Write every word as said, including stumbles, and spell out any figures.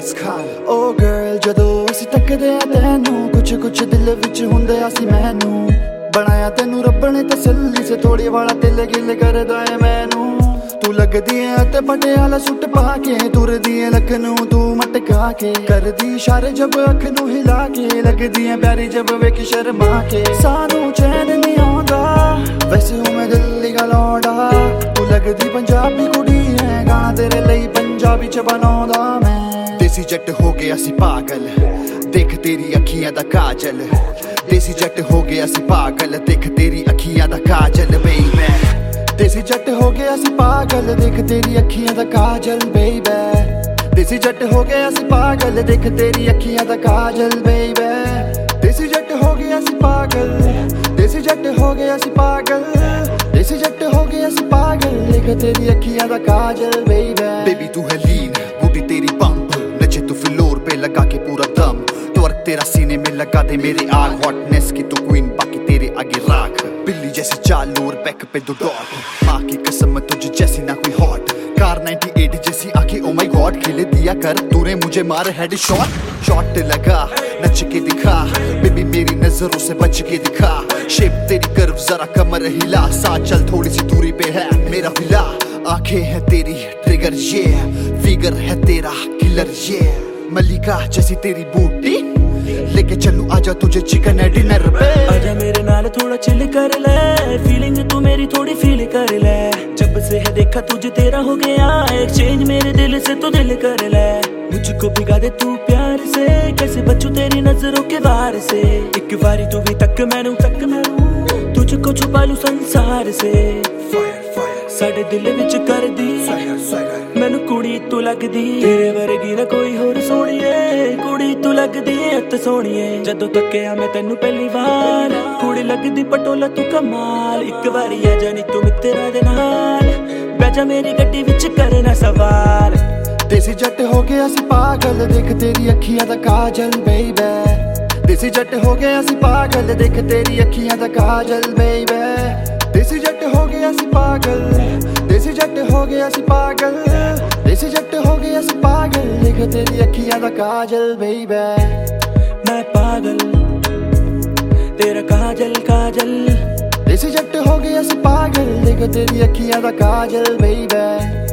Genghis Khan। ओ girl जदों असीं तकदे आ तैनूं कुछ कुछ दिल विच हुंदे आ सी मैनूं बनाया तेनू रब ने तसल्ली से थोड़ी वाला दिल गिल करदा है मैनू तू लगदी है ते पटियाला सूट पाके तुरदी है लखनऊ तू मटका के करदी इशारे जब अख नू हिला के लगदी है प्यारी जब वेख शर्मा के सानू चैन नहीं आंदा वैसे हूं मैं दिल्ली दा लौंडा तू लगदी पंजाबी कुड़ी है गाना तेरे लई पंजाबी च बनाउंदा मैं देसी जट हो गया सी पागल देख तेरी अखियां दा काजल देसी जट हो गया सी पागल देख तेरी अखियां दा काजल बेबी देसी जट हो गया सी पागल देख तेरी अखियां दा काजल बेबी देसी जट हो गया सी पागल देख तेरी अखियां दा काजल बेबी देसी जट हो गया सी पागल देसी जट हो गया सी पागल देसी जट हो गया सी पागल देख तेरी अखियां दा काजल बेबी बेबी तू है लीन बूटी तेरी पंप नचे तू फ्लोर पे लगा के पूरा दम त्वर्क तेरा सीने में लगा दे मेरे आग हॉटनेस की तू क्वीन बाकी तेरे आगे राख बिल्ली जैसी चालू और बैक पे दो डॉट माँ की कसम तुझे जैसी ना कोई हॉट कार अट्ठानवे जैसी आंखें ओ माय गॉड खेले दिया कर तूने मुझे मार हेड शॉट शॉट लगा नच के दिखा बेबी मेरी नजरों से बच के दिखा शेप तेरी कर्व जरा कमर हिला साथ चल थोड़ी सी दूरी पे है मेरा विला आंखें है तेरी ट्रिगर ये फिगर है तेरा किलर ये मलिका जैसी तेरी बूटी लेके चलू आजा तुझे चिकन है डिनर पे आजा मेरे नाल थोड़ा चिल कर ले फीलिंग तू मेरी थोड़ी फील कर ले जब से है देखा तुझे तेरा हो गया एक्सचेंज मेरे दिल से तू दिल कर ले मुझको भिगा दे तू प्यार से कैसे बचूं तेरी नजरों के वार से एक बारी तू भी तक मैनू तक मैनू तुझको छुपा लूं संसार से साडे दिल विच कर दी मैनू कुड़ी तू लगदी तेरे वर्गी ना कोई होर सोहणीए कुड़ी तू लगदी अत सोहणीए जदों तक्किया मैं तैनू पहली बार कुड़ी लगदी पटोला तू कमाल एक बारी आ जानी तू मित्तरा दे नाल बैजा मेरी गड्डी विच करना सवार देसी जट हो गया सी पागल देख तेरी अखियां दा काजल बेबी देसी जट हो गया सी पागल देख तेरी अखियां दा काजल बेबी देसी जट हो गया सी पागल देसी जट हो गया सी पागल देसी जट हो गया सी पागल देख तेरी अखियां दा काजल बेबी मैं पागल तेरा काजल काजल देसी जट हो गया सी पागल देख तेरी अखियां दा काजल बेबी